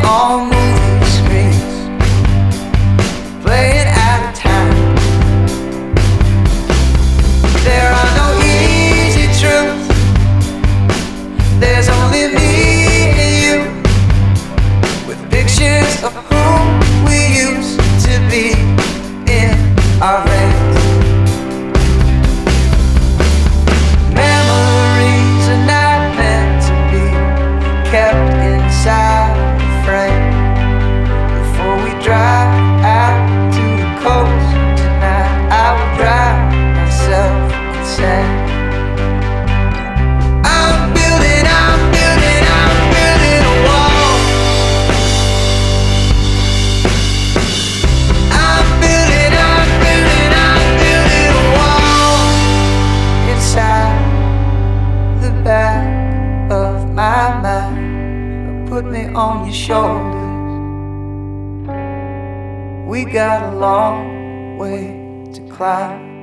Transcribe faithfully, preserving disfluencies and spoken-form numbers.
on movie screens, playing out of time. There are no easy truths, there's only me and you, with pictures of who we used to be in our veins. Memories are not meant to be kept inside a frame. Before we drive out to the coast tonight, I will drive myself insane. I'm building, I'm building, I'm building a wall. I'm building, I'm building, I'm building a wall inside the back of my mind. Put me on your shoulders. We got a long way to climb.